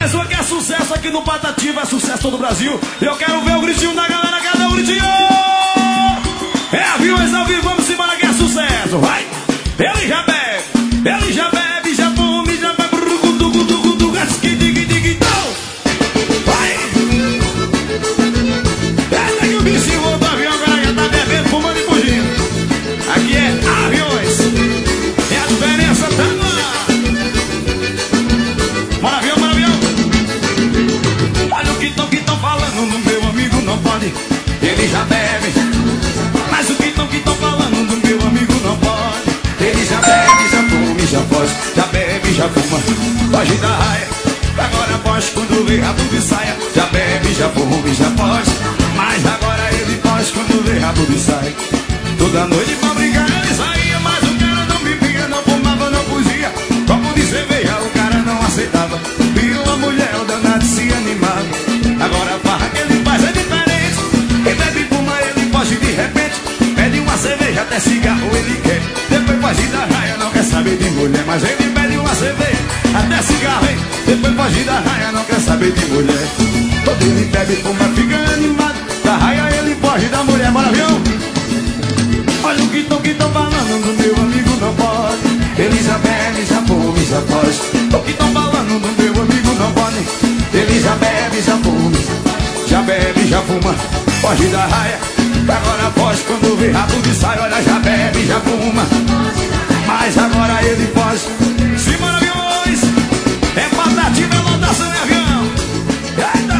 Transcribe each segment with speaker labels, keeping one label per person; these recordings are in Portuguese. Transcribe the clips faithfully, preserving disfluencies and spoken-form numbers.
Speaker 1: Mais uma que é sucesso aqui no Patativa, é sucesso todo o Brasil. Eu quero ver o gritinho da galera, cadê o gritinho? É aviões ao vivo, vamos embora que é sucesso, vai! Ele já bebe, ele já bebe, já fuma, já vai pro gudu, gudu, gudu, gasque, dig, dig, vai! Até que o bichinho do avião agora já tá bebendo, fumando e fugindo. Aqui é aviões, é a diferença, tá no ar. Bora avião, bora avião. Olha o que tão, que tão falando no meu amigo, não pode. Ele já bebe, mas o que tão, que tão falando do meu amigo não pode. Ele já bebe, já fuma, já foge, já bebe, já fuma, foge da raia. Agora foge quando vê rabo de saia. Já bebe, já fuma, já foge, mas agora ele foge quando vê rabo de saia. Toda noite pra brigar ele saía, mas o cara não bebia, não fumava, não fugia. Copo de cerveja o cara não aceitava. Viu a mulher, o danado se animava. Agora a farra que ele faz é diferente. Quem bebe fuma, ele foge de repente. Pede uma cerveja, até cigarro ele quer. Depois foge da raia, não quer saber de mulher. Mas ele pede uma cerveja, até cigarro, hein? Depois foge da raia, não quer saber de mulher. Todo ele bebe, fuma, fica animado. Da raia ele foge da mulher, bora avião. Olha o que tão, que tão falando do meu amigo não pode. Ele já bebe, já fuma, já foge. O que tão falando do meu amigo não pode. Ele já bebe, já fuma, já bebe, já fuma, foge da raia. Agora foge quando vê rabo de saia. Olha, já bebe, já fuma, mas agora ele foge. Simbora, aviões. É Patativa, é lotação, é avião. Eita!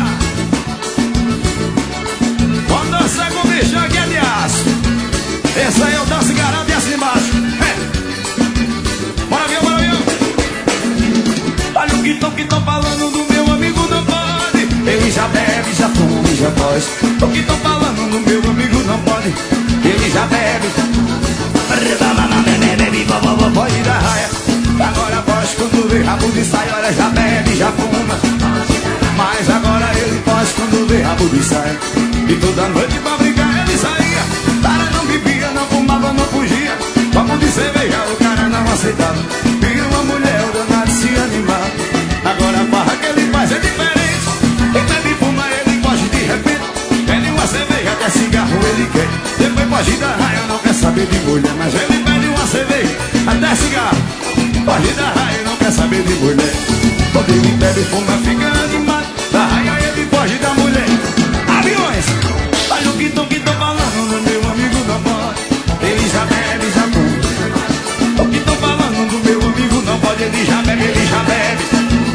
Speaker 1: Vamos dançar com o bichão aqui é de aço. Essa aí eu danço e garanto e assim embaixo. É. Bora avião, bora avião. Olha o que tão, que tão falando do meu amigo não pode. Ele já bebe, já fuma, já foge. O que tão falando do meu amigo não pode. Ele já bebe, foge da raia. Agora foge quando vê rabo de saia. Olha, já bebe, já fuma, mas agora ele foge quando vê rabo de saia. E toda noite pra brigar ele saía. Cara não bebia, não fumava, não fugia. Copo de cerveja o cara não aceitava. Viu uma mulher, o danado se animava. Agora a farra que ele faz é diferente. Ele bebe, fuma, ele foge de repente. Pede uma cerveja, até cigarro ele quer. Depois foge da raia, não quer saber de mulher. Mas ele pede uma cerveja, até cigarro. Foge da raia, não quer saber de mulher. Quando ele bebe, fuma, fica animado. Da raia ele foge da mulher. Aviões! Olha o que tão, que tão falando do meu amigo não pode. Ele já bebe, já fuma. O que tão falando do meu amigo não pode. Ele já bebe, ele já bebe.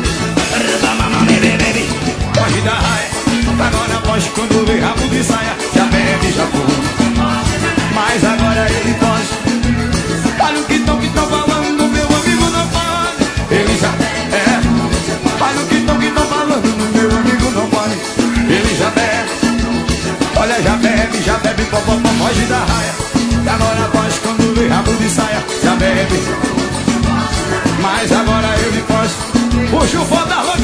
Speaker 1: Foge da raia. Agora foge quando vê rabo de saia. Já bebe, já fuma, mas agora ele foge. Olha o que tão, que tão falando do meu amigo não pode. Ele já é. Olha o que tão, que tão falando do meu amigo não pode. Ele já bebe. Olha, já bebe, já bebe, pó, pó, pó, foge da raia. Agora foge quando vê rabo de saia. Já bebe, mas agora ele foge. Puxa o foda,